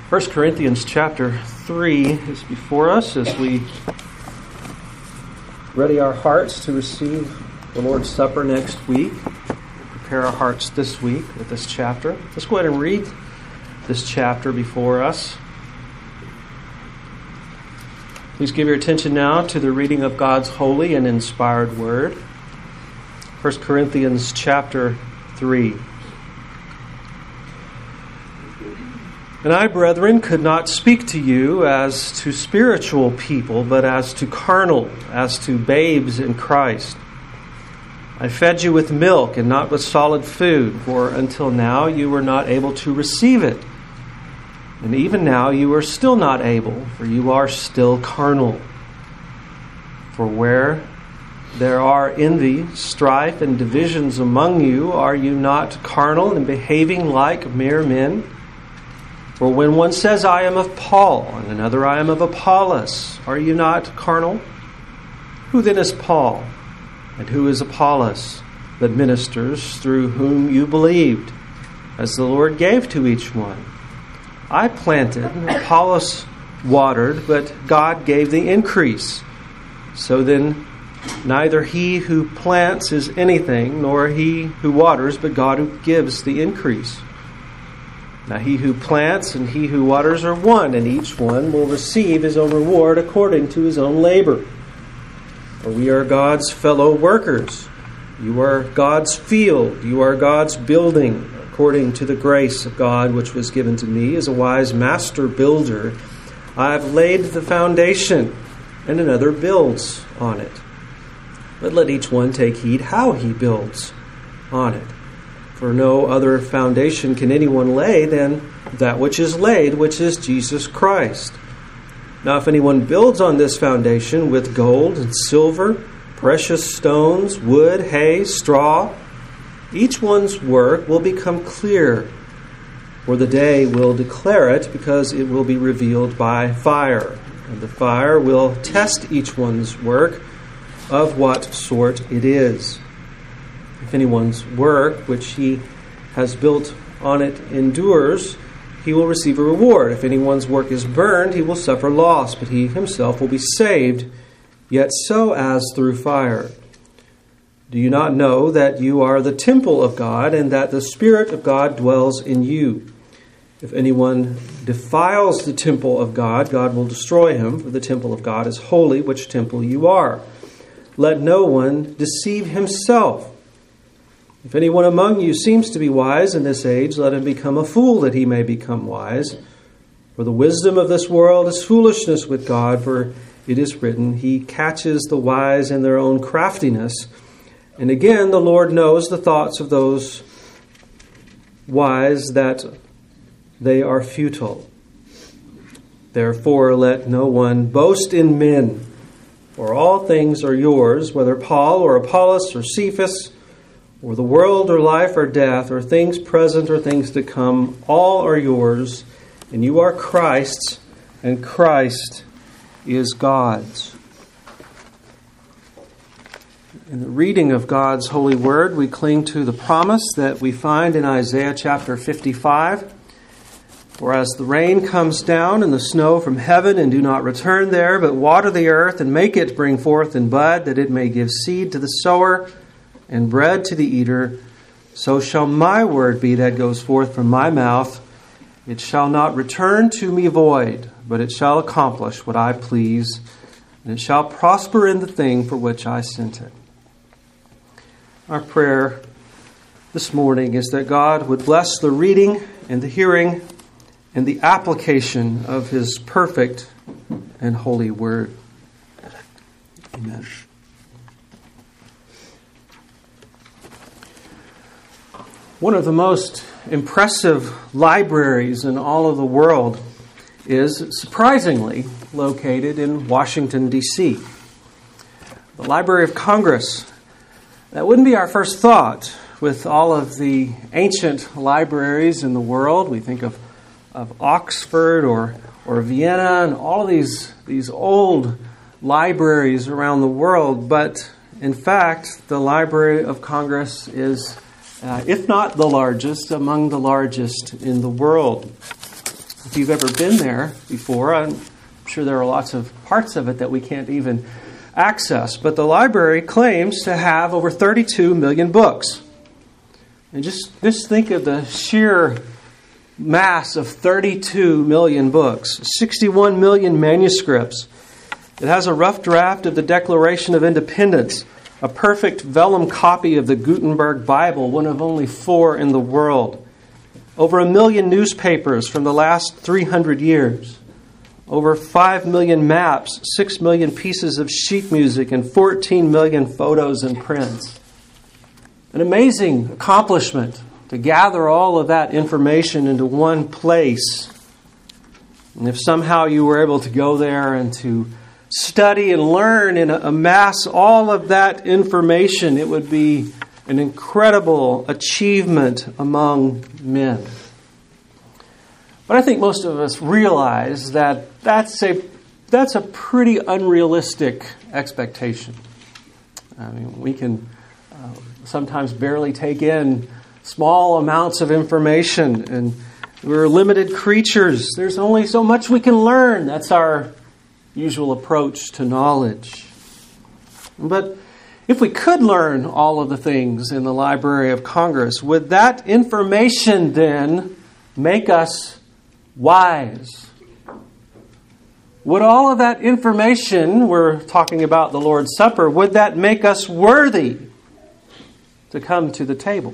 1 Corinthians chapter 3 is before us as we ready our hearts to receive the Lord's Supper next week. Prepare our hearts this week with this chapter. Let's go ahead and read this chapter before us. Please give your attention now to the reading of God's holy and inspired word. 1 Corinthians chapter 3. And I, brethren, could not speak to you as to spiritual people, but as to carnal, as to babes in Christ. I fed you with milk and not with solid food, for until now you were not able to receive it. And even now you are still not able, for you are still carnal. For where there are envy, strife, and divisions among you, are you not carnal and behaving like mere men? For when one says, I am of Paul, and another, I am of Apollos, are you not carnal? Who then is Paul, and who is Apollos, but ministers through whom you believed, as the Lord gave to each one? I planted, Apollos watered, but God gave the increase. So then, neither he who plants is anything, nor he who waters, but God who gives the increase. Now he who plants and he who waters are one, and each one will receive his own reward according to his own labor. For we are God's fellow workers. You are God's field. You are God's building, according to the grace of God which was given to me as a wise master builder. I have laid the foundation, and another builds on it. But let each one take heed how he builds on it. For no other foundation can anyone lay than that which is laid, which is Jesus Christ. Now if anyone builds on this foundation with gold and silver, precious stones, wood, hay, straw, each one's work will become clear, for the day will declare it, because it will be revealed by fire. And the fire will test each one's work of what sort it is. If anyone's work which he has built on it endures, he will receive a reward. If anyone's work is burned, he will suffer loss, but he himself will be saved, yet so as through fire. Do you not know that you are the temple of God, and that the Spirit of God dwells in you? If anyone defiles the temple of God, God will destroy him, for the temple of God is holy, which temple you are. Let no one deceive himself. If anyone among you seems to be wise in this age, let him become a fool that he may become wise. For the wisdom of this world is foolishness with God, for it is written, He catches the wise in their own craftiness. And again, the Lord knows the thoughts of those wise, that they are futile. Therefore, let no one boast in men, for all things are yours, whether Paul or Apollos or Cephas, or the world or life or death, or things present or things to come, all are yours, and you are Christ's, and Christ is God's. In the reading of God's holy word, we cling to the promise that we find in Isaiah chapter 55. For as the rain comes down and the snow from heaven, and do not return there, but water the earth and make it bring forth and bud, that it may give seed to the sower and bread to the eater, so shall my word be that goes forth from my mouth. It shall not return to me void, but it shall accomplish what I please, and it shall prosper in the thing for which I sent it. Our prayer this morning is that God would bless the reading and the hearing and the application of His perfect and holy word. Amen. One of the most impressive libraries in all of the world is surprisingly located in Washington, D.C. The Library of Congress. That wouldn't be our first thought with all of the ancient libraries in the world. We think of Oxford or Vienna and all of these old libraries around the world. But in fact, the Library of Congress is if not the largest, among the largest in the world. If you've ever been there before, I'm sure there are lots of parts of it that we can't even access. But the library claims to have over 32 million books. And just think of the sheer mass of 32 million books, 61 million manuscripts. It has a rough draft of the Declaration of Independence, a perfect vellum copy of the Gutenberg Bible, one of only 4 in the world. Over 1 million newspapers from the last 300 years. Over 5 million maps, 6 million pieces of sheet music, and 14 million photos and prints. An amazing accomplishment to gather all of that information into one place. And if somehow you were able to go there and to study and learn and amass all of that information, it would be an incredible achievement among men. But I think most of us realize that that's a pretty unrealistic expectation. I mean, we can sometimes barely take in small amounts of information, and we're limited creatures. There's only so much we can learn. That's our usual approach to knowledge. But if we could learn all of the things in the Library of Congress, would that information then make us wise? Would all of that information, we're talking about the Lord's Supper, would that make us worthy to come to the table?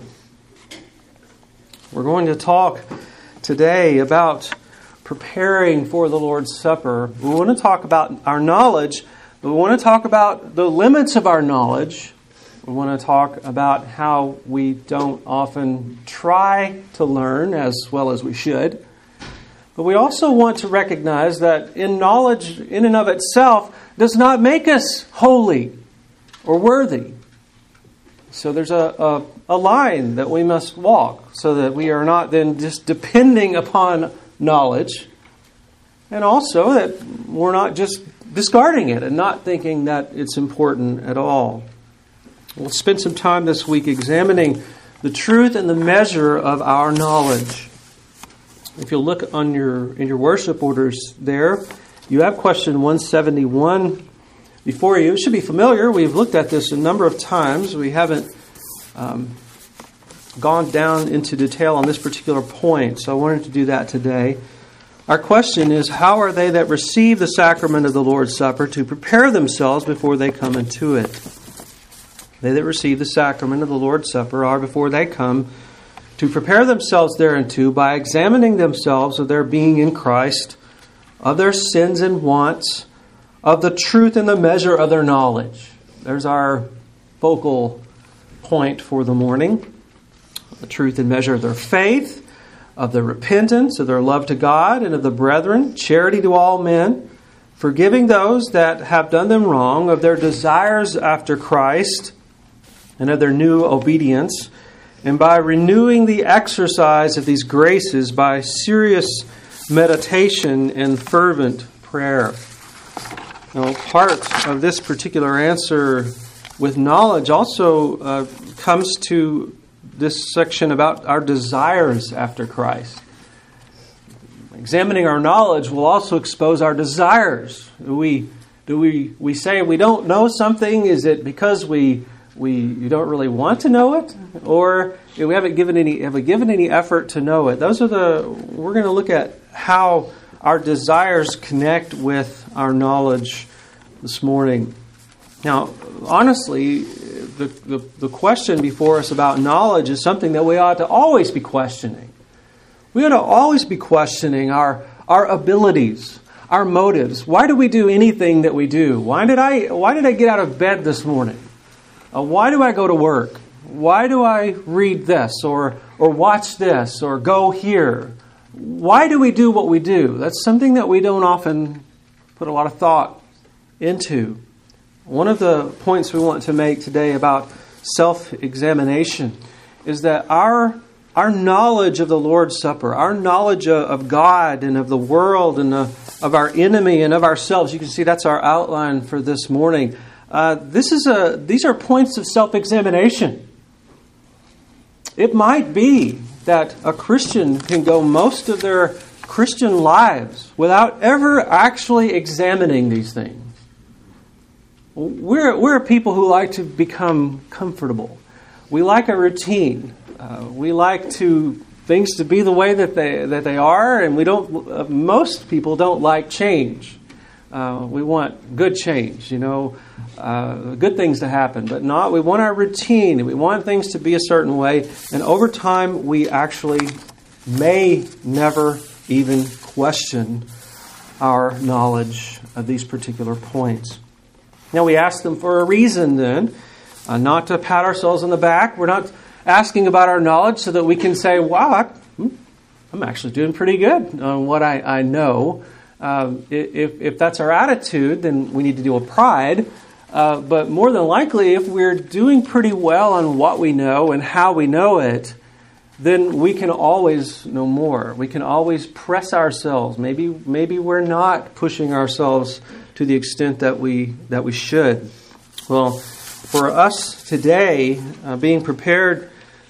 We're going to talk today about preparing for the Lord's Supper. We want to talk about our knowledge, but we want to talk about the limits of our knowledge. We want to talk about how we don't often try to learn as well as we should. But we also want to recognize that knowledge in and of itself does not make us holy or worthy. So there's a line that we must walk so that we are not then just depending upon knowledge, and also that we're not just discarding it and not thinking that it's important at all. We'll spend some time this week examining the truth and the measure of our knowledge. If you'll look in your worship orders there, you have question 171 before you. It should be familiar. We've looked at this a number of times. We haven't gone down into detail on this particular point, so I wanted to do that today. Our question is, how are they that receive the sacrament of the Lord's Supper to prepare themselves before they come into it? They that receive the sacrament of the Lord's Supper are, before they come, to prepare themselves thereunto by examining themselves of their being in Christ, of their sins and wants, of the truth and the measure of their knowledge. There's our focal point for the morning. The truth and measure of their faith, of their repentance, of their love to God and of the brethren, charity to all men, forgiving those that have done them wrong, of their desires after Christ, and of their new obedience, and by renewing the exercise of these graces by serious meditation and fervent prayer. Now, part of this particular answer with knowledge also comes to this section about our desires after Christ. Examining our knowledge will also expose our desires. Do we say we don't know something? Is it because we don't really want to know it, or we haven't given any effort to know it? We're going to look at how our desires connect with our knowledge this morning. Now, honestly, the question before us about knowledge is something that we ought to always be questioning. We ought to always be questioning our abilities, our motives. Why do we do anything that we do? Why did I get out of bed this morning? Why do I go to work? Why do I read this or watch this or go here? Why do we do what we do? That's something that we don't often put a lot of thought into. One of the points we want to make today about self-examination is that our knowledge of the Lord's Supper, our knowledge of God and of the world and of our enemy and of ourselves, you can see that's our outline for this morning. These are points of self-examination. It might be that a Christian can go most of their Christian lives without ever actually examining these things. We're people who like to become comfortable. We like a routine. We like things to be the way that they are, and we don't. Most people don't like change. We want good change, good things to happen, but not. We want our routine. We want things to be a certain way, and over time, we actually may never even question our knowledge of these particular points. Now, we ask them for a reason then, not to pat ourselves on the back. We're not asking about our knowledge so that we can say, wow, I'm actually doing pretty good on what I know. If that's our attitude, then we need to deal with pride. But more than likely, if we're doing pretty well on what we know and how we know it, then we can always know more. We can always press ourselves. Maybe we're not pushing ourselves to the extent that we should. Well, for us today, being prepared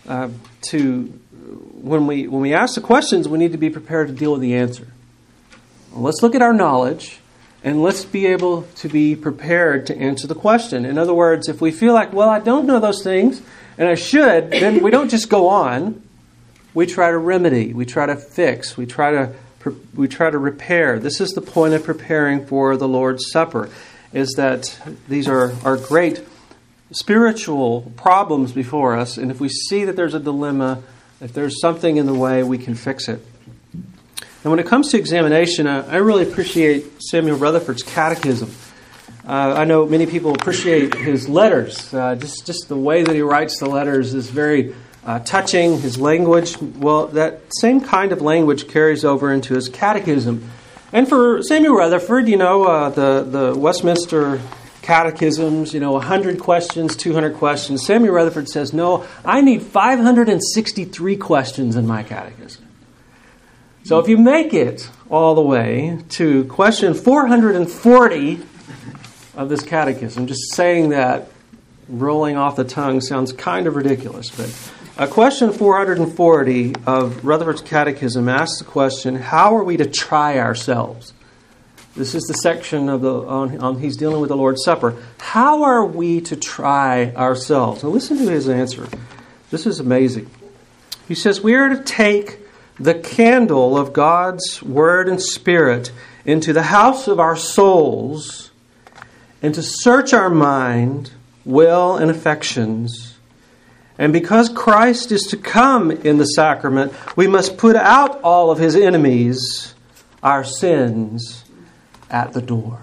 when we ask the questions, we need to be prepared to deal with the answer. Well, let's look at our knowledge, and let's be able to be prepared to answer the question. In other words, if we feel like, well, I don't know those things, and I should, then we don't just go on. We try to remedy, we try to fix, we try to repair. This is the point of preparing for the Lord's Supper, is that these are great spiritual problems before us, and if we see that there's a dilemma, if there's something in the way, we can fix it. And when it comes to examination, I really appreciate Samuel Rutherford's catechism. I know many people appreciate his letters. Just the way that he writes the letters is very touching. His language, well, that same kind of language carries over into his catechism. And for Samuel Rutherford, the Westminster catechisms, 100 questions, 200 questions. Samuel Rutherford says, no, I need 563 questions in my catechism. So if you make it all the way to question 440 of this catechism, just saying that, rolling off the tongue, sounds kind of ridiculous, but question 440 of Rutherford's catechism asks the question, how are we to try ourselves? This is the section of he's dealing with the Lord's Supper. How are we to try ourselves? Now listen to his answer. This is amazing. He says, we are to take the candle of God's Word and Spirit into the house of our souls and to search our mind, will, and affections. And because Christ is to come in the sacrament, we must put out all of His enemies, our sins, at the door.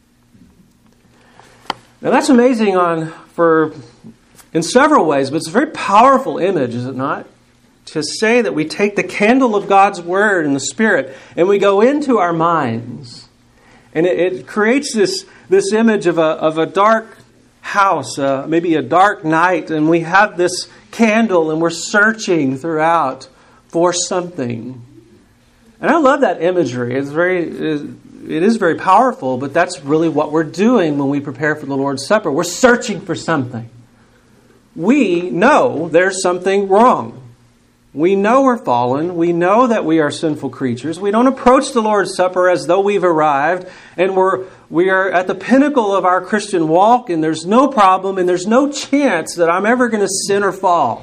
Now that's amazing in several ways, but it's a very powerful image, is it not? To say that we take the candle of God's Word and the Spirit and we go into our minds. And it creates this image of a dark house, maybe a dark night, and we have this candle and we're searching throughout for something. And I love that imagery. It is very powerful, but that's really what we're doing when we prepare for the Lord's Supper. We're searching for something. We know there's something wrong. We know we're fallen. We know that we are sinful creatures. We don't approach the Lord's Supper as though we've arrived and we are at the pinnacle of our Christian walk and there's no problem and there's no chance that I'm ever going to sin or fall.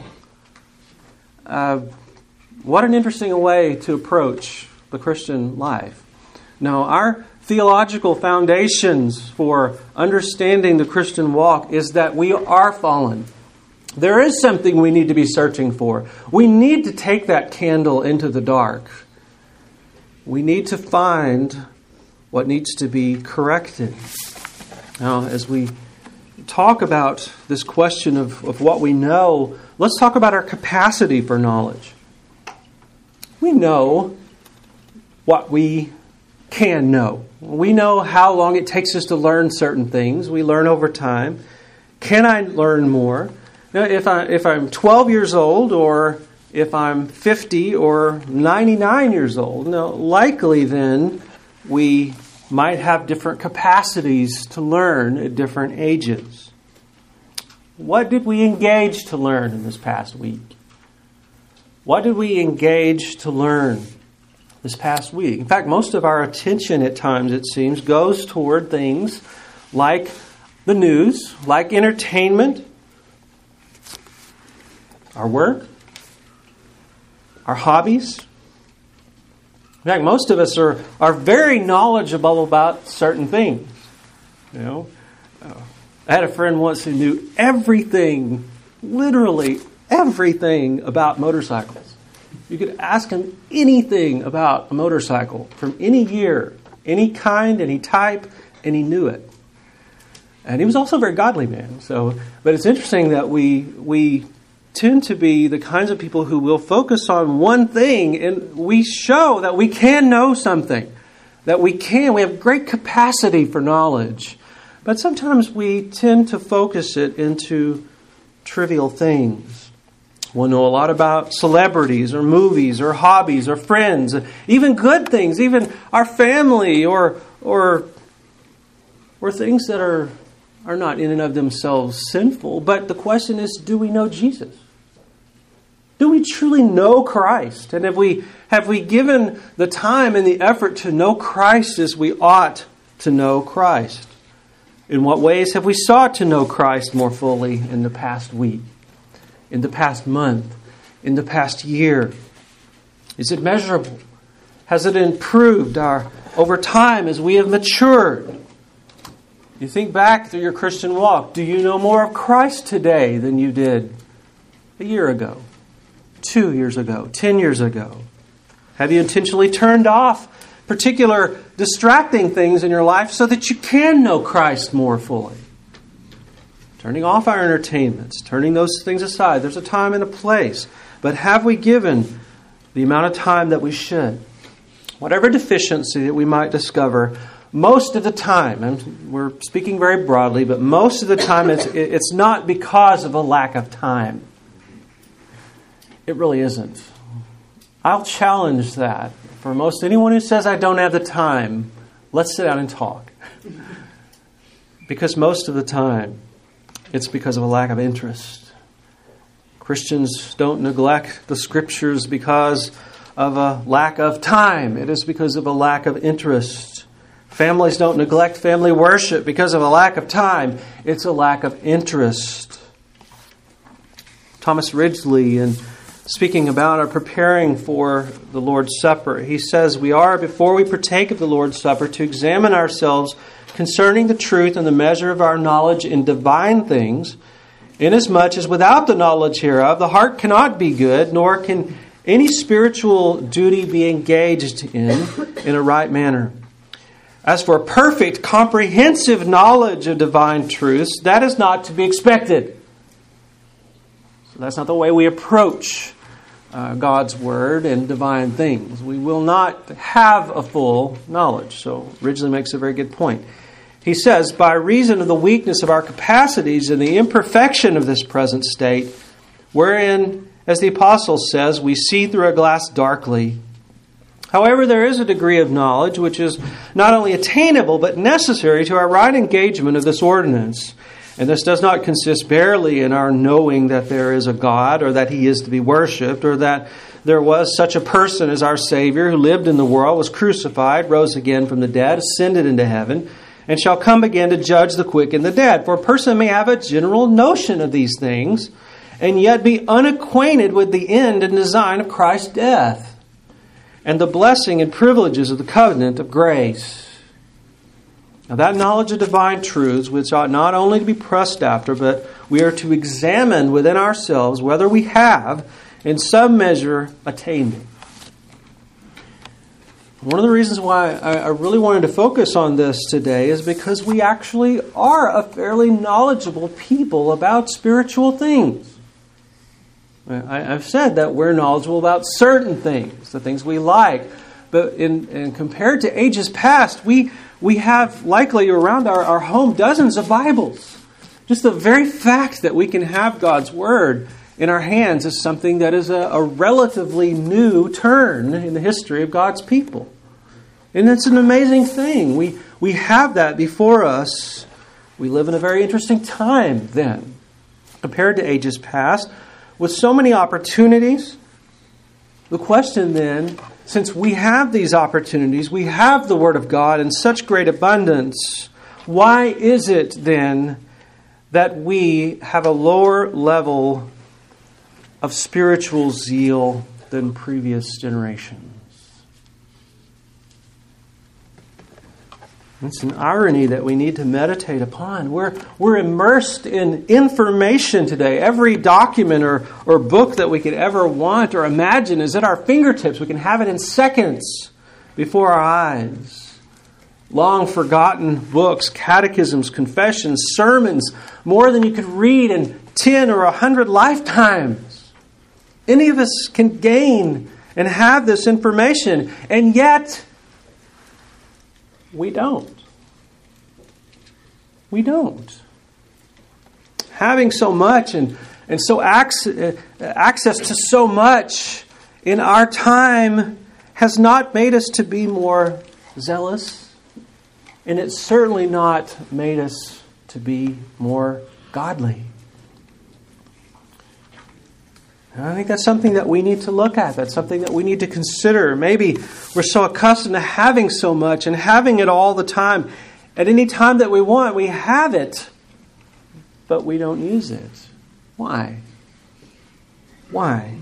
What an interesting way to approach the Christian life. Now, our theological foundations for understanding the Christian walk is that we are fallen. There is something we need to be searching for. We need to take that candle into the dark. We need to find what needs to be corrected. Now, as we talk about this question of what we know, let's talk about our capacity for knowledge. We know what we can know. We know how long it takes us to learn certain things. We learn over time. Can I learn more? Now, if I'm 12 years old or if I'm 50 or 99 years old, likely then we might have different capacities to learn at different ages. What did we engage to learn in this past week? What did we engage to learn this past week. In fact, most of our attention at times, it seems, goes toward things like the news, like entertainment, our work, our hobbies. In fact, most of us are very knowledgeable about certain things. You know, I had a friend once who knew everything, literally everything about motorcycles. You could ask him anything about a motorcycle from any year, any kind, any type, and he knew it. And he was also a very godly man. But it's interesting that we tend to be the kinds of people who will focus on one thing, and we show that we can know something, that we have great capacity for knowledge. But sometimes we tend to focus it into trivial things. We'll know a lot about celebrities or movies or hobbies or friends, even good things, even our family or things that are not in and of themselves sinful. But the question is, do we know Jesus? Do we truly know Christ? And have we given the time and the effort to know Christ as we ought to know Christ? In what ways have we sought to know Christ more fully in the past week, in the past month, in the past year? Is it measurable? Has it improved over time as we have matured? You think back through your Christian walk. Do you know more of Christ today than you did a year ago, 2 years ago, 10 years ago? Have you intentionally turned off particular distracting things in your life so that you can know Christ more fully? Turning off our entertainments, turning those things aside. There's a time and a place. But have we given the amount of time that we should? Whatever deficiency that we might discover, most of the time, and we're speaking very broadly, but most of the time it's not because of a lack of time. It really isn't. I'll challenge that. For most anyone who says, I don't have the time, let's sit down and talk. Because most of the time, it's because of a lack of interest. Christians don't neglect the Scriptures because of a lack of time. It is because of a lack of interest. Families don't neglect family worship because of a lack of time. It's a lack of interest. Thomas Ridgely, in speaking about or preparing for the Lord's Supper, he says, we are, before we partake of the Lord's Supper, to examine ourselves concerning the truth and the measure of our knowledge in divine things, inasmuch as without the knowledge hereof, the heart cannot be good, nor can any spiritual duty be engaged in a right manner. As for perfect, comprehensive knowledge of divine truths, that is not to be expected. So that's not the way we approach God's Word and divine things. We will not have a full knowledge. So Ridgely makes a very good point. He says, by reason of the weakness of our capacities and the imperfection of this present state, wherein, as the Apostle says, we see through a glass darkly. However, there is a degree of knowledge which is not only attainable, but necessary to our right engagement of this ordinance. And this does not consist barely in our knowing that there is a God, or that He is to be worshipped, or that there was such a person as our Savior who lived in the world, was crucified, rose again from the dead, ascended into heaven, and shall come again to judge the quick and the dead. For a person may have a general notion of these things, and yet be unacquainted with the end and design of Christ's death, and the blessing and privileges of the covenant of grace. Now that knowledge of divine truths, which ought not only to be pressed after, but we are to examine within ourselves whether we have, in some measure, attained it. One of the reasons why I really wanted to focus on this today is because we actually are a fairly knowledgeable people about spiritual things. I've said that we're knowledgeable about certain things, the things we like. But in compared to ages past, we have likely around our home dozens of Bibles. Just the very fact that we can have God's Word in our hands is something that is a relatively new turn in the history of God's people. And it's an amazing thing. We have that before us. We live in a very interesting time then, compared to ages past, with so many opportunities, The question then, since we have these opportunities, we have the Word of God in such great abundance, why is it then that we have a lower level of spiritual zeal than previous generations? It's an irony that we need to meditate upon. We're immersed in information today. Every document or book that we could ever want or imagine is at our fingertips. We can have it in seconds before our eyes. Long forgotten books, catechisms, confessions, sermons, more than you could read in 10 or 100 lifetimes. Any of us can gain and have this information, and yet we don't. We don't. Having so much and so access to so much in our time has not made us to be more zealous, and it's certainly not made us to be more godly. And I think that's something that we need to look at. That's something that we need to consider. Maybe we're so accustomed to having so much and having it all the time. At any time that we want, we have it, but we don't use it. Why? Why?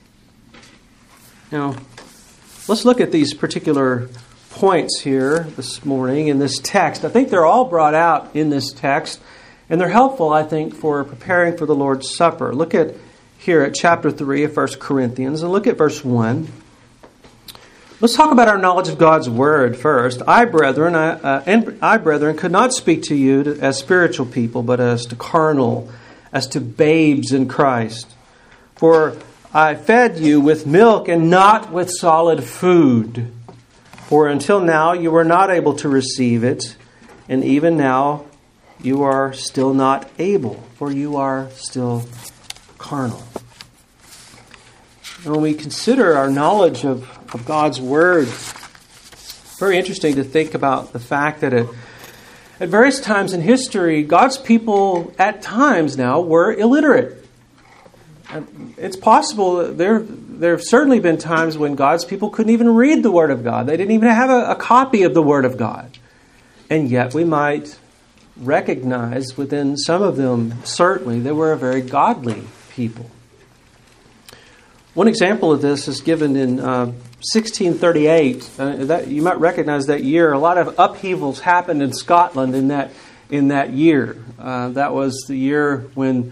Now, let's look at these particular points here this morning in this text. I think they're all brought out in this text, and they're helpful, I think, for preparing for the Lord's Supper. Look at here at chapter 3 of 1 Corinthians, and look at verse 1. Let's talk about our knowledge of God's Word first. I, brethren, could not speak to you as spiritual people, but as to carnal, as to babes in Christ. For I fed you with milk and not with solid food. For until now you were not able to receive it, and even now you are still not able, for you are still carnal. And when we consider our knowledge of God's Word, it's very interesting to think about the fact that at various times in history, God's people at times now were illiterate. It's possible there have certainly been times when God's people couldn't even read the Word of God. They didn't even have a copy of the Word of God. And yet we might recognize within some of them, certainly, they were a very godly people. One example of this is given in 1638. That you might recognize that year. A lot of upheavals happened in Scotland in that year. That was the year when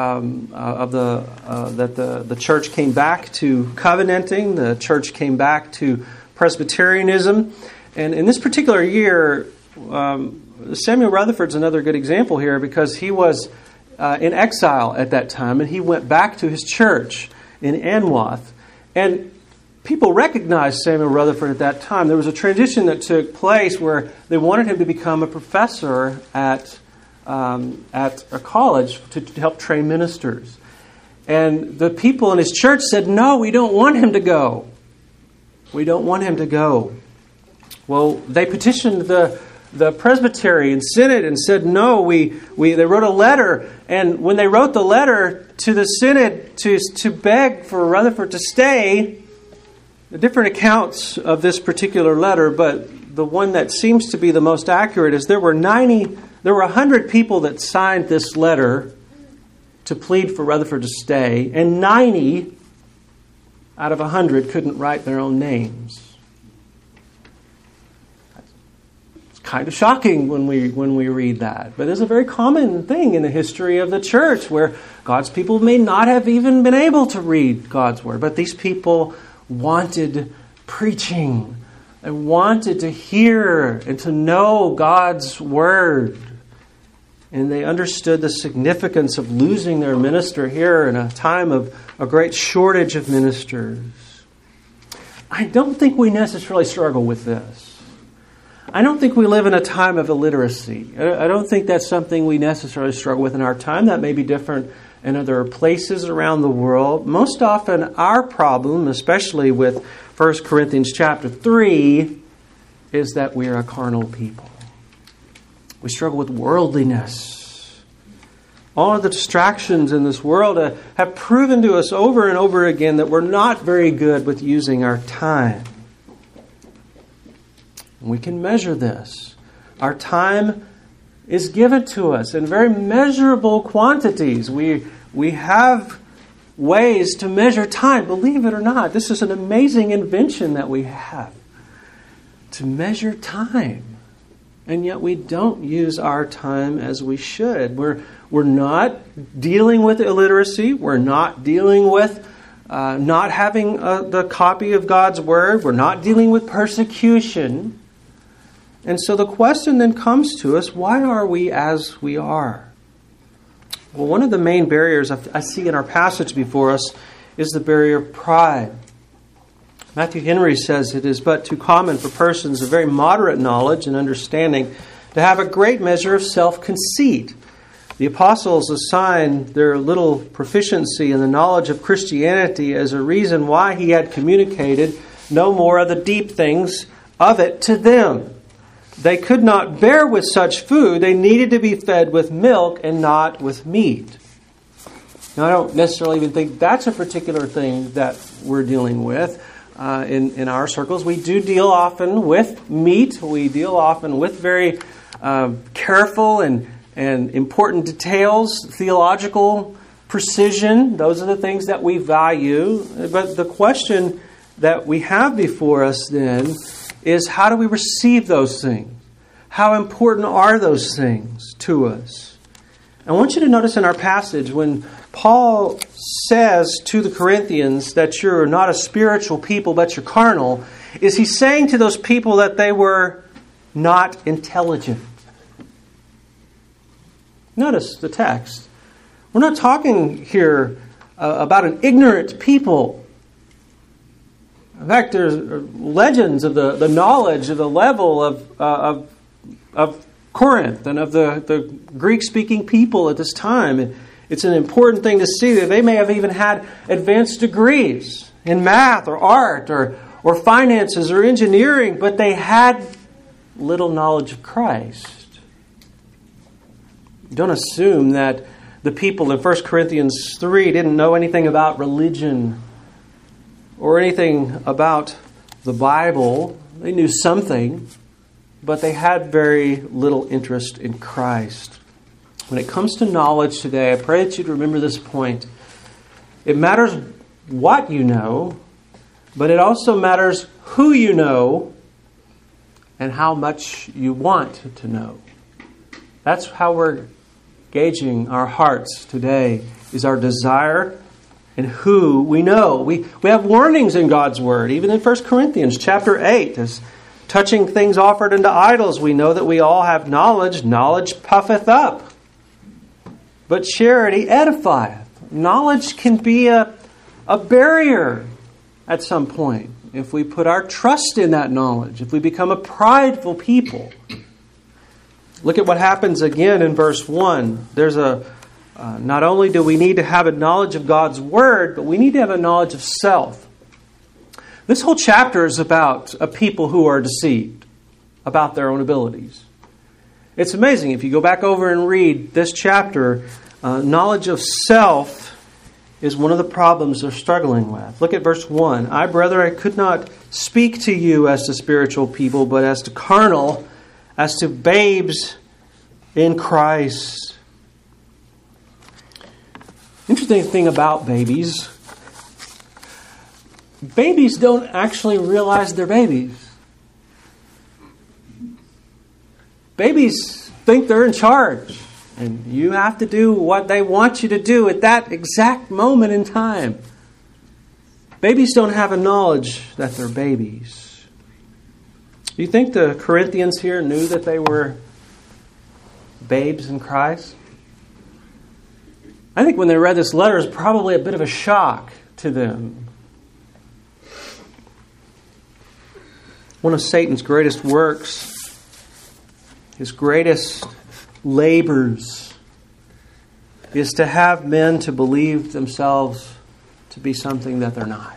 the church came back to covenanting. The church came back to Presbyterianism, and in this particular year, Samuel Rutherford's another good example here because he was in exile at that time, and he went back to his church in Anwath. And people recognized Samuel Rutherford at that time. There was a transition that took place where they wanted him to become a professor at a college to help train ministers. And the people in his church said, "No, we don't want him to go. We don't want him to go." Well, they petitioned the presbytery and synod and said, "No, they wrote a letter." And when they wrote the letter to the synod to beg for Rutherford to stay, the different accounts of this particular letter, but the one that seems to be the most accurate is there were 100 people that signed this letter to plead for Rutherford to stay, and 90 out of 100 couldn't write their own names. Kind of shocking when we read that. But it's a very common thing in the history of the church where God's people may not have even been able to read God's Word. But these people wanted preaching. They wanted to hear and to know God's Word. And they understood the significance of losing their minister here in a time of a great shortage of ministers. I don't think we necessarily struggle with this. I don't think we live in a time of illiteracy. I don't think that's something we necessarily struggle with in our time. That may be different in other places around the world. Most often our problem, especially with 1 Corinthians chapter 3, is that we are a carnal people. We struggle with worldliness. All of the distractions in this world have proven to us over and over again that we're not very good with using our time. We can measure this. Our time is given to us in very measurable quantities. We have ways to measure time, believe it or not. This is an amazing invention that we have, to measure time. And yet we don't use our time as we should. We're not dealing with illiteracy. We're not dealing with not having the copy of God's Word. We're not dealing with persecution. And so the question then comes to us, why are we as we are? Well, one of the main barriers I see in our passage before us is the barrier of pride. Matthew Henry says it is but too common for persons of very moderate knowledge and understanding to have a great measure of self-conceit. The apostles assigned their little proficiency in the knowledge of Christianity as a reason why he had communicated no more of the deep things of it to them. They could not bear with such food. They needed to be fed with milk and not with meat. Now, I don't necessarily even think that's a particular thing that we're dealing with in our circles. We do deal often with meat. We deal often with very careful and important details, theological precision. Those are the things that we value. But the question that we have before us then is, how do we receive those things? How important are those things to us? I want you to notice in our passage when Paul says to the Corinthians that you're not a spiritual people but you're carnal, is he saying to those people that they were not intelligent? Notice the text. We're not talking here about an ignorant people. In fact, there's legends of the knowledge of the level of Corinth and of the Greek-speaking people at this time. It's an important thing to see that they may have even had advanced degrees in math or art or finances or engineering, but they had little knowledge of Christ. Don't assume that the people in 1 Corinthians 3 didn't know anything about religion or anything about the Bible. They knew something, but they had very little interest in Christ. When it comes to knowledge today, I pray that you'd remember this point. It matters what you know, but it also matters who you know and how much you want to know. That's how we're gauging our hearts today, is our desire and who we know. We have warnings in God's Word, even in 1 Corinthians chapter 8, as touching things offered unto idols. We know that we all have knowledge. Knowledge puffeth up, but charity edifieth. Knowledge can be a barrier at some point if we put our trust in that knowledge, if we become a prideful people. Look at what happens again in verse 1. There's not only do we need to have a knowledge of God's Word, but we need to have a knowledge of self. This whole chapter is about a people who are deceived about their own abilities. It's amazing. If you go back over and read this chapter, knowledge of self is one of the problems they're struggling with. Look at verse 1. I, brethren, I could not speak to you as to spiritual people, but as to carnal, as to babes in Christ. Interesting thing about babies. Babies don't actually realize they're babies. Babies think they're in charge, and you have to do what they want you to do at that exact moment in time. Babies don't have a knowledge that they're babies. Do you think the Corinthians here knew that they were babes in Christ? I think when they read this letter, it was probably a bit of a shock to them. One of Satan's greatest works, his greatest labors, is to have men to believe themselves to be something that they're not.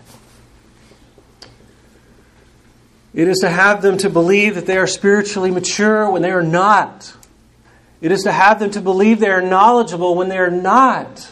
It is to have them to believe that they are spiritually mature when they are not. It is to have them to believe they are knowledgeable when they are not.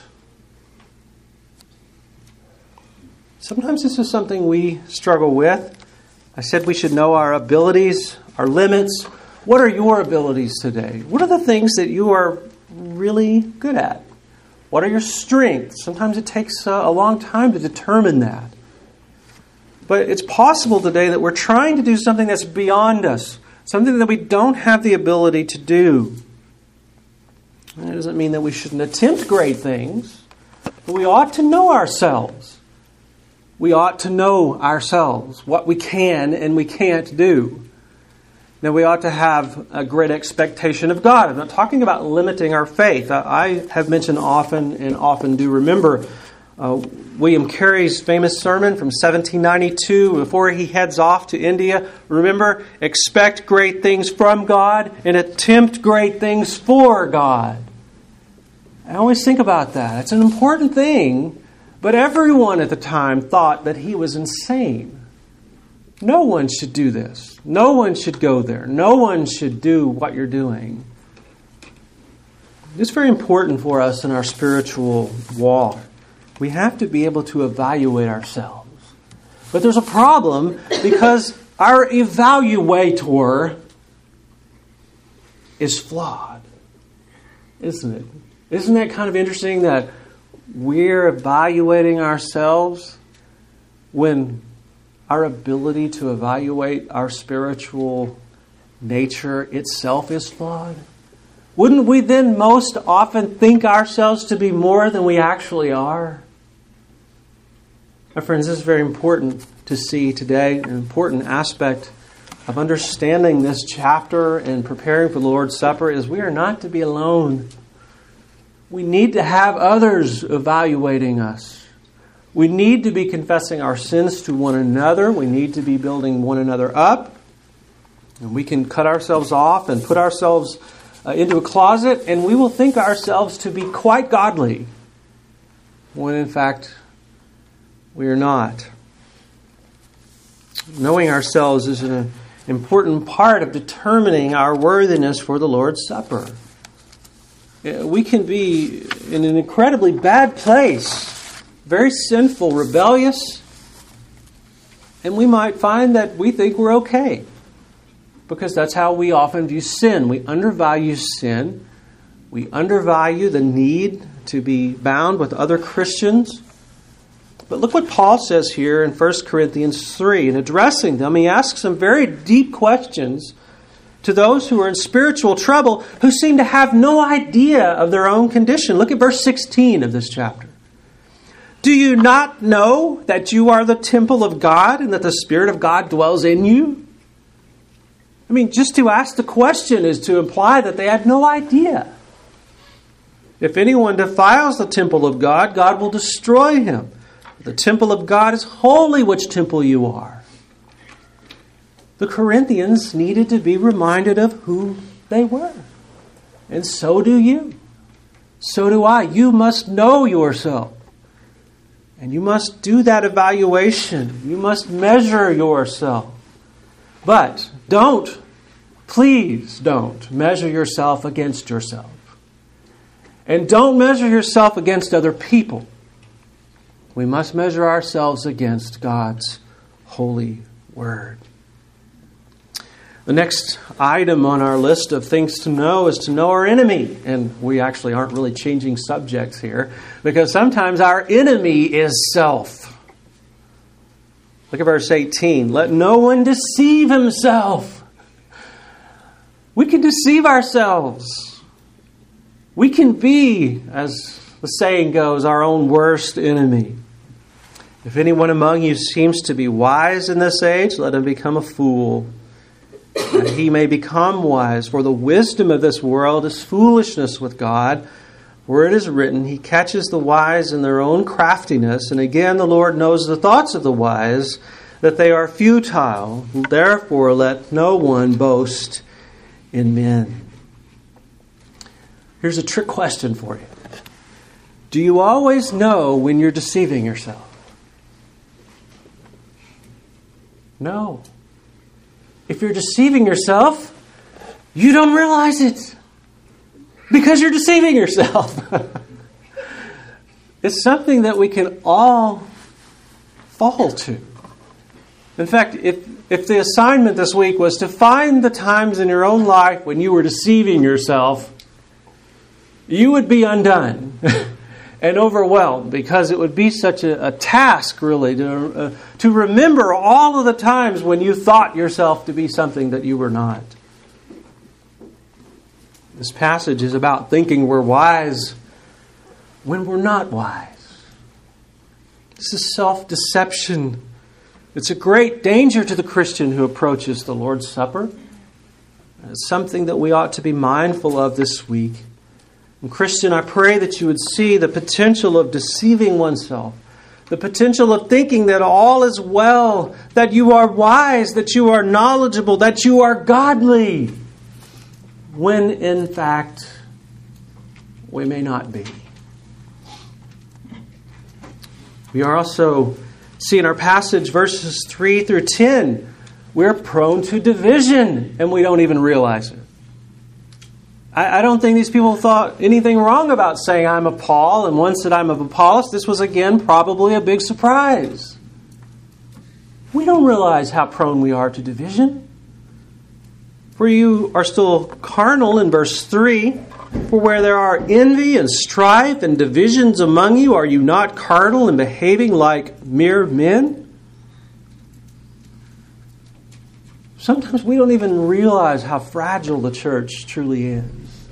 Sometimes this is something we struggle with. I said we should know our abilities, our limits. What are your abilities today? What are the things that you are really good at? What are your strengths? Sometimes it takes a long time to determine that. But it's possible today that we're trying to do something that's beyond us, something that we don't have the ability to do. That doesn't mean that we shouldn't attempt great things, but we ought to know ourselves. We ought to know ourselves, what we can and we can't do. Now, we ought to have a great expectation of God. I'm not talking about limiting our faith. I have mentioned often and often do remember William Carey's famous sermon from 1792 before he heads off to India. Remember, expect great things from God and attempt great things for God. I always think about that. It's an important thing, but everyone at the time thought that he was insane. No one should do this. No one should go there. No one should do what you're doing. It's very important for us in our spiritual walk. We have to be able to evaluate ourselves. But there's a problem because our evaluator is flawed, isn't it? Isn't that kind of interesting that we're evaluating ourselves when our ability to evaluate our spiritual nature itself is flawed? Wouldn't we then most often think ourselves to be more than we actually are? My friends, this is very important to see today, an important aspect of understanding this chapter and preparing for the Lord's Supper is we are not to be alone. We need to have others evaluating us. We need to be confessing our sins to one another. We need to be building one another up. And we can cut ourselves off and put ourselves into a closet, and we will think ourselves to be quite godly, when in fact we are not. Knowing ourselves is an important part of determining our worthiness for the Lord's Supper. We can be in an incredibly bad place, very sinful, rebellious, and we might find that we think we're okay, because that's how we often view sin. We undervalue sin. We undervalue the need to be bound with other Christians. But look what Paul says here in 1 Corinthians 3. In addressing them, he asks some very deep questions to those who are in spiritual trouble, who seem to have no idea of their own condition. Look at verse 16 of this chapter. Do you not know that you are the temple of God and that the Spirit of God dwells in you? I mean, just to ask the question is to imply that they had no idea. If anyone defiles the temple of God, God will destroy him. The temple of God is holy, which temple you are. The Corinthians needed to be reminded of who they were. And so do you. So do I. You must know yourself. And you must do that evaluation. You must measure yourself. But please don't measure yourself against yourself. And don't measure yourself against other people. We must measure ourselves against God's holy word. The next item on our list of things to know is to know our enemy. And we actually aren't really changing subjects here, because sometimes our enemy is self. Look at verse 18. Let no one deceive himself. We can deceive ourselves. We can be, as the saying goes, our own worst enemy. If anyone among you seems to be wise in this age, let him become a fool, that he may become wise. For the wisdom of this world is foolishness with God. For it is written, He catches the wise in their own craftiness. And again, the Lord knows the thoughts of the wise, that they are futile. Therefore, let no one boast in men. Here's a trick question for you. Do you always know when you're deceiving yourself? No. If you're deceiving yourself, you don't realize it. Because you're deceiving yourself. It's something that we can all fall to. In fact, if the assignment this week was to find the times in your own life when you were deceiving yourself, you would be undone and overwhelmed, because it would be such a task, really, to remember all of the times when you thought yourself to be something that you were not. This passage is about thinking we're wise when we're not wise. This is self-deception. It's a great danger to the Christian who approaches the Lord's Supper. It's something that we ought to be mindful of this week. And Christian, I pray that you would see the potential of deceiving oneself, the potential of thinking that all is well, that you are wise, that you are knowledgeable, that you are godly, when in fact we may not be. We are also see in our passage, verses 3 through 10, we're prone to division, and we don't even realize it. I don't think these people thought anything wrong about saying, I'm of Paul, and one said, I'm of Apollos. This was, again, probably a big surprise. We don't realize how prone we are to division. For you are still carnal, in verse 3, for where there are envy and strife and divisions among you, are you not carnal and behaving like mere men? Sometimes we don't even realize how fragile the church truly is.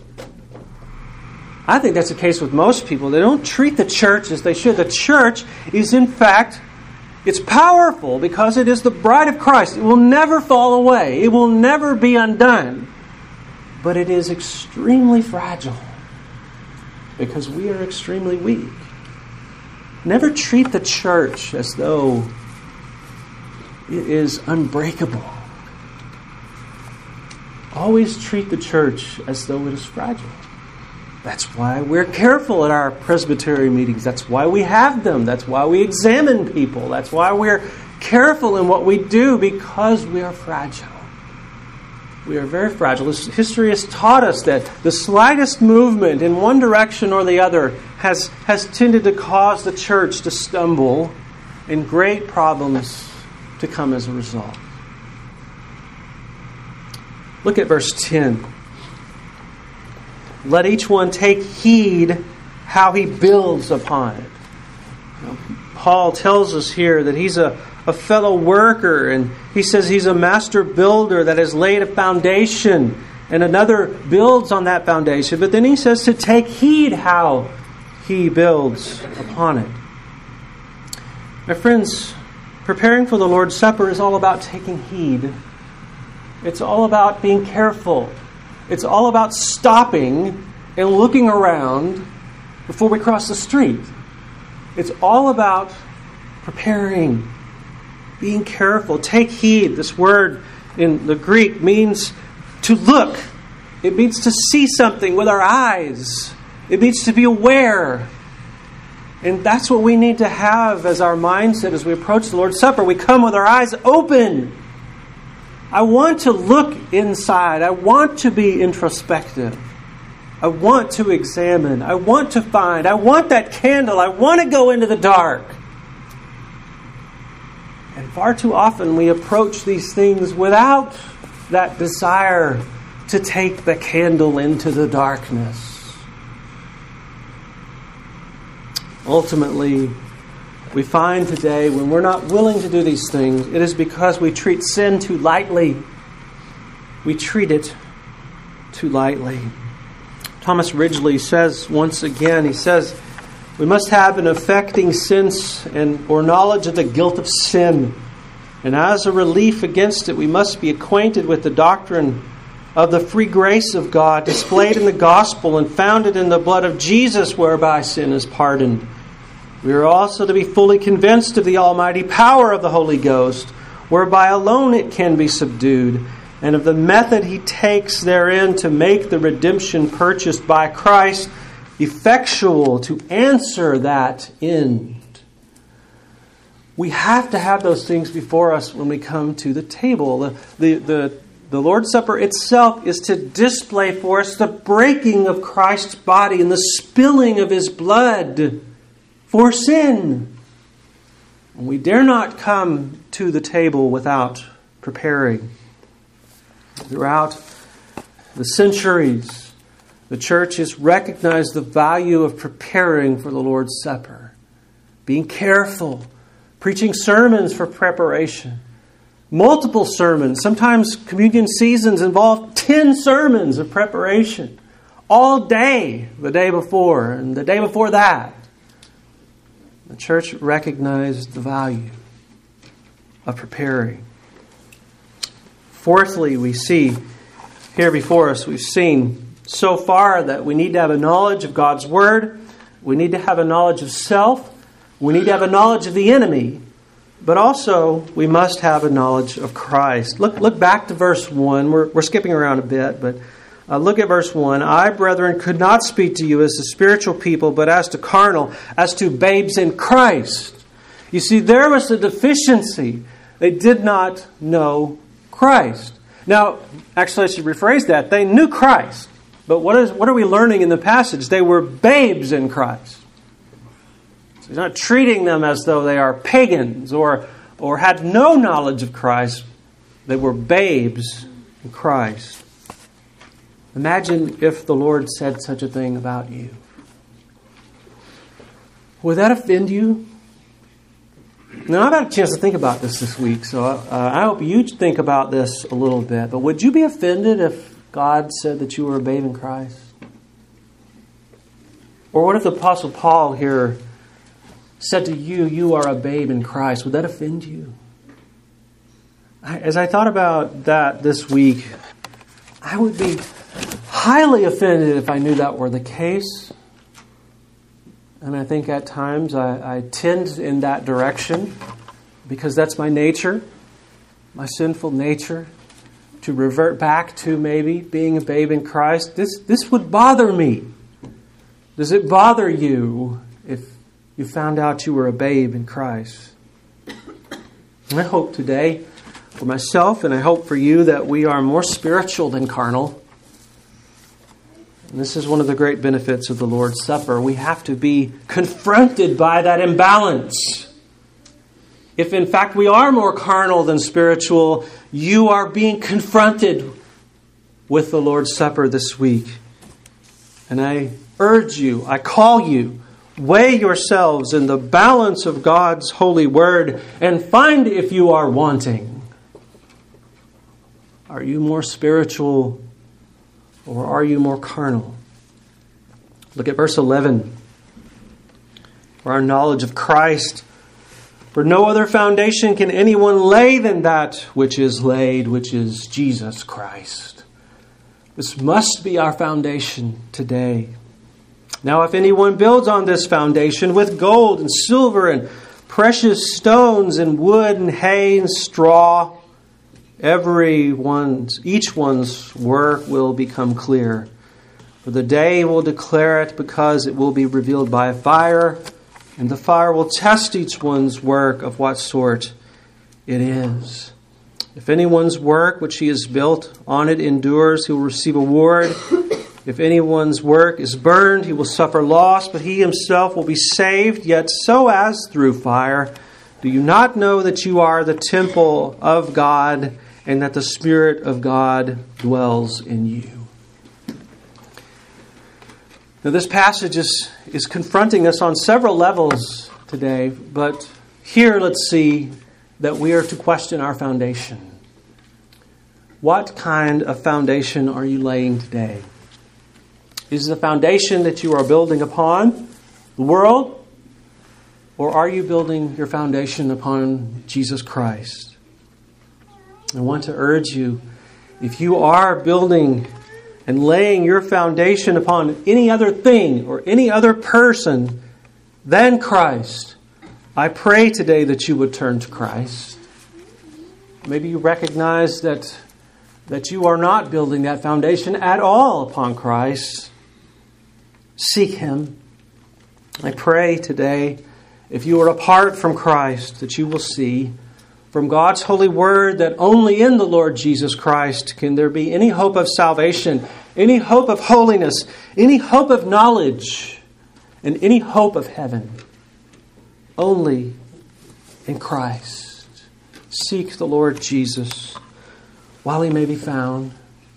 I think that's the case with most people. They don't treat the church as they should. The church is, in fact, it's powerful because it is the bride of Christ. It will never fall away. It will never be undone. But it is extremely fragile because we are extremely weak. Never treat the church as though it is unbreakable. Always treat the church as though it is fragile. That's why we're careful at our presbytery meetings. That's why we have them. That's why we examine people. That's why we're careful in what we do, because we are fragile. We are very fragile. History has taught us that the slightest movement in one direction or the other has tended to cause the church to stumble and great problems to come as a result. Look at verse 10. Let each one take heed how he builds upon it. Paul tells us here that he's a fellow worker, and he says he's a master builder that has laid a foundation, and another builds on that foundation. But then he says to take heed how he builds upon it. My friends, preparing for the Lord's Supper is all about taking heed. It's all about being careful. It's all about stopping and looking around before we cross the street. It's all about preparing, being careful. Take heed. This word in the Greek means to look. It means to see something with our eyes. It means to be aware. And that's what we need to have as our mindset as we approach the Lord's Supper. We come with our eyes open. I want to look inside. I want to be introspective. I want to examine. I want to find. I want that candle. I want to go into the dark. And far too often we approach these things without that desire to take the candle into the darkness. Ultimately, we find today when we're not willing to do these things, it is because we treat sin too lightly. We treat it too lightly. Thomas Ridgely says once again, he says, we must have an affecting sense or knowledge of the guilt of sin. And as a relief against it, we must be acquainted with the doctrine of the free grace of God displayed in the gospel and founded in the blood of Jesus, whereby sin is pardoned. We are also to be fully convinced of the almighty power of the Holy Ghost, whereby alone it can be subdued, and of the method He takes therein to make the redemption purchased by Christ effectual to answer that end. We have to have those things before us when we come to the table. The The Lord's Supper itself is to display for us the breaking of Christ's body and the spilling of His blood for sin. And we dare not come to the table without preparing. Throughout the centuries, the church has recognized the value of preparing for the Lord's Supper, being careful, preaching sermons for preparation, multiple sermons. Sometimes communion seasons involve 10 sermons of preparation, all day, the day before, and the day before that. The church recognized the value of preparing. Fourthly, we see here before us, we've seen so far that we need to have a knowledge of God's Word. We need to have a knowledge of self. We need to have a knowledge of the enemy. But also, we must have a knowledge of Christ. Look back to verse 1. We're skipping around a bit, but look at verse 1. I, brethren, could not speak to you as to spiritual people, but as to carnal, as to babes in Christ. You see, there was a deficiency. They did not know Christ. Now, actually, I should rephrase that. They knew Christ. But what are we learning in the passage? They were babes in Christ. So he's not treating them as though they are pagans or had no knowledge of Christ. They were babes in Christ. Imagine if the Lord said such a thing about you. Would that offend you? Now, I've had a chance to think about this week, so I hope you think about this a little bit. But would you be offended if God said that you were a babe in Christ? Or what if the Apostle Paul here said to you, you are a babe in Christ? Would that offend you? As I thought about that this week, I would be highly offended if I knew that were the case. And I think at times I tend in that direction because that's my nature, my sinful nature, to revert back to maybe being a babe in Christ. This would bother me. Does it bother you if you found out you were a babe in Christ? And I hope today for myself and I hope for you that we are more spiritual than carnal. And this is one of the great benefits of the Lord's Supper. We have to be confronted by that imbalance. If in fact we are more carnal than spiritual, you are being confronted with the Lord's Supper this week. And I urge you, I call you, weigh yourselves in the balance of God's holy word and find if you are wanting. Are you more spiritual or are you more carnal? Look at verse 11. For our knowledge of Christ, for no other foundation can anyone lay than that which is laid, which is Jesus Christ. This must be our foundation today. Now, if anyone builds on this foundation with gold and silver and precious stones and wood and hay and straw, each one's work will become clear. For the day will declare it, because it will be revealed by fire, and the fire will test each one's work of what sort it is. If anyone's work which he has built on it endures, he will receive a reward. If anyone's work is burned, he will suffer loss, but he himself will be saved, yet so as through fire. Do you not know that you are the temple of God, and that the Spirit of God dwells in you? Now, this passage is confronting us on several levels today, but here let's see that we are to question our foundation. What kind of foundation are you laying today? Is the foundation that you are building upon the world, or are you building your foundation upon Jesus Christ? I want to urge you, if you are building and laying your foundation upon any other thing or any other person than Christ, I pray today that you would turn to Christ. Maybe you recognize that you are not building that foundation at all upon Christ. Seek Him. I pray today, if you are apart from Christ, that you will see from God's holy word that only in the Lord Jesus Christ can there be any hope of salvation, any hope of holiness, any hope of knowledge, and any hope of heaven. Only in Christ. Seek the Lord Jesus while He may be found.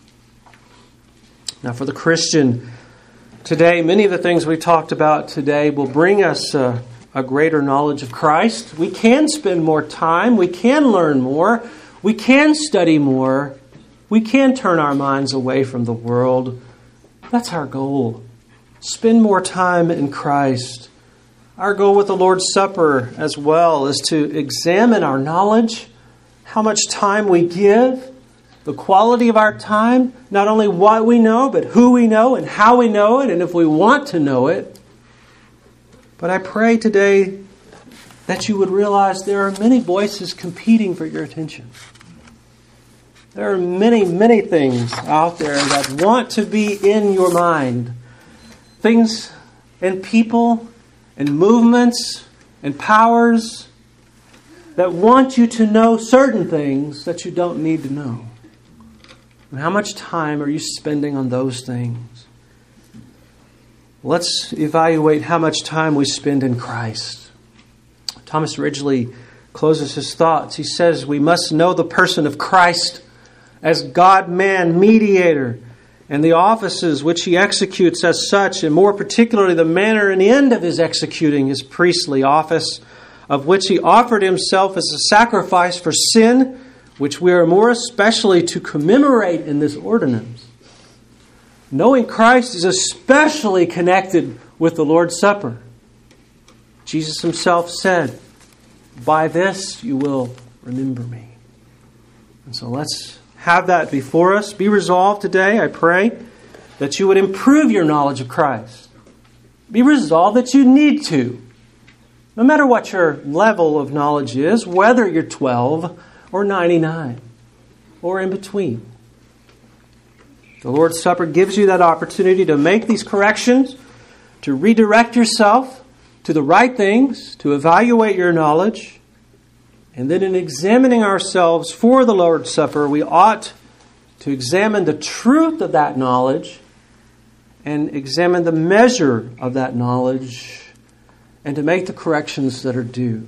Now for the Christian, today, many of the things we talked about today will bring us a greater knowledge of Christ. We can spend more time. We can learn more. We can study more. We can turn our minds away from the world. That's our goal. Spend more time in Christ. Our goal with the Lord's Supper as well is to examine our knowledge, how much time we give, the quality of our time, not only what we know, but who we know and how we know it, and if we want to know it. But I pray today that you would realize there are many voices competing for your attention. There are many, many things out there that want to be in your mind. Things and people and movements and powers that want you to know certain things that you don't need to know. And how much time are you spending on those things? Let's evaluate how much time we spend in Christ. Thomas Ridgely closes his thoughts. He says, we must know the person of Christ as God-man mediator and the offices which He executes as such, and more particularly the manner and end of His executing His priestly office, of which He offered Himself as a sacrifice for sin, which we are more especially to commemorate in this ordinance. Knowing Christ is especially connected with the Lord's Supper. Jesus Himself said, by this you will remember me. And so let's have that before us. Be resolved today, I pray, that you would improve your knowledge of Christ. Be resolved that you need to. No matter what your level of knowledge is, whether you're 12 or 99 or in between. The Lord's Supper gives you that opportunity to make these corrections, to redirect yourself to the right things, to evaluate your knowledge. And then in examining ourselves for the Lord's Supper, we ought to examine the truth of that knowledge and examine the measure of that knowledge and to make the corrections that are due.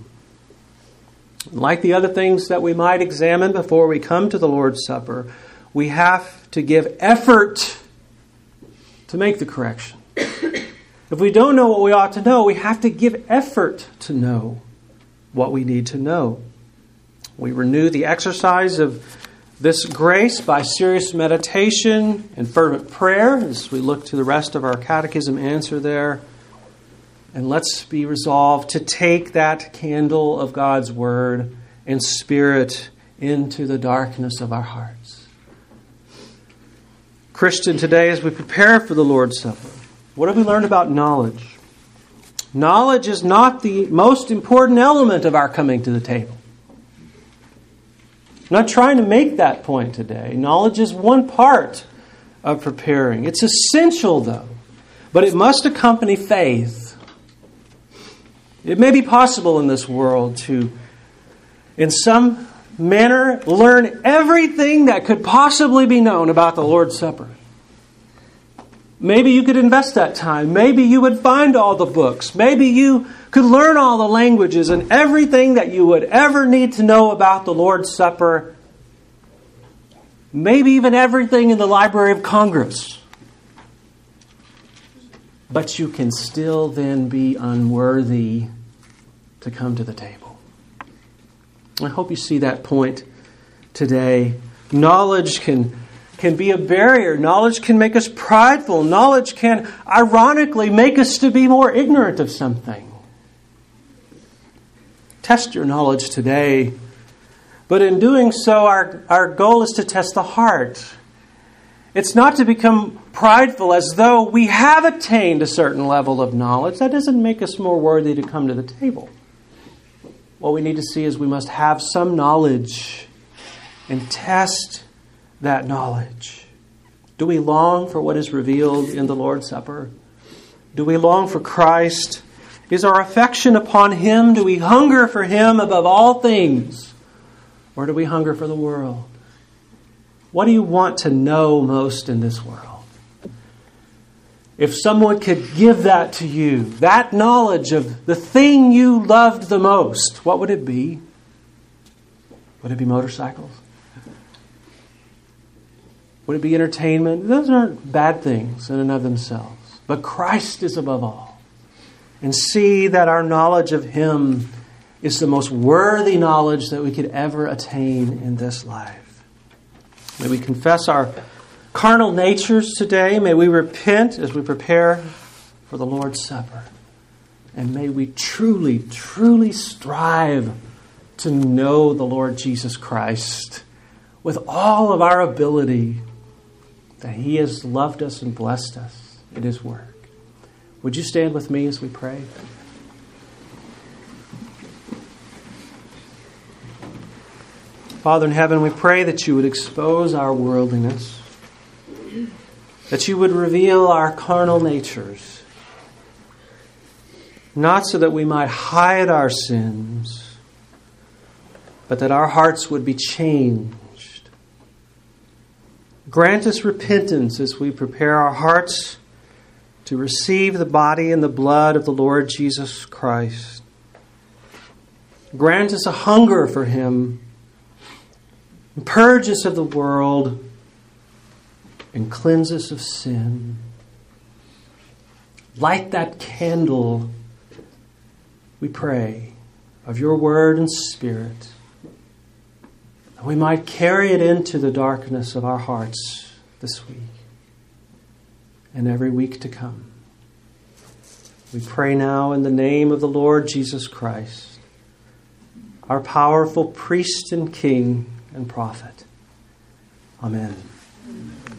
Like the other things that we might examine before we come to the Lord's Supper, we have to give effort to make the correction. If we don't know what we ought to know, we have to give effort to know what we need to know. We renew the exercise of this grace by serious meditation and fervent prayer as we look to the rest of our catechism answer there. And let's be resolved to take that candle of God's Word and Spirit into the darkness of our hearts. Christian, today as we prepare for the Lord's Supper, what have we learned about knowledge? Knowledge is not the most important element of our coming to the table. I'm not trying to make that point today. Knowledge is one part of preparing. It's essential, though, but it must accompany faith. It may be possible in this world to, in some manner, learn everything that could possibly be known about the Lord's Supper. Maybe you could invest that time. Maybe you would find all the books. Maybe you could learn all the languages and everything that you would ever need to know about the Lord's Supper. Maybe even everything in the Library of Congress. But you can still then be unworthy to come to the table. I hope you see that point today. Knowledge can be a barrier. Knowledge can make us prideful. Knowledge can, ironically, make us to be more ignorant of something. Test your knowledge today. But in doing so, our goal is to test the heart. It's not to become prideful as though we have attained a certain level of knowledge. That doesn't make us more worthy to come to the table. What we need to see is we must have some knowledge and test that knowledge. Do we long for what is revealed in the Lord's Supper? Do we long for Christ? Is our affection upon Him? Do we hunger for Him above all things? Or do we hunger for the world? What do you want to know most in this world? If someone could give that to you, that knowledge of the thing you loved the most, what would it be? Would it be motorcycles? Would it be entertainment? Those aren't bad things in and of themselves. But Christ is above all. And see that our knowledge of Him is the most worthy knowledge that we could ever attain in this life. May we confess our carnal natures today. May we repent as we prepare for the Lord's Supper. And may we truly, truly strive to know the Lord Jesus Christ with all of our ability, that He has loved us and blessed us in His work. Would you stand with me as we pray? Father in heaven, we pray that you would expose our worldliness, that you would reveal our carnal natures, not so that we might hide our sins, but that our hearts would be changed. Grant us repentance as we prepare our hearts to receive the body and the blood of the Lord Jesus Christ. Grant us a hunger for Him. Purge us of the world and cleanse us of sin. Light that candle, we pray, of your word and spirit, that we might carry it into the darkness of our hearts this week and every week to come. We pray now in the name of the Lord Jesus Christ, our powerful priest and king and prophet. Amen.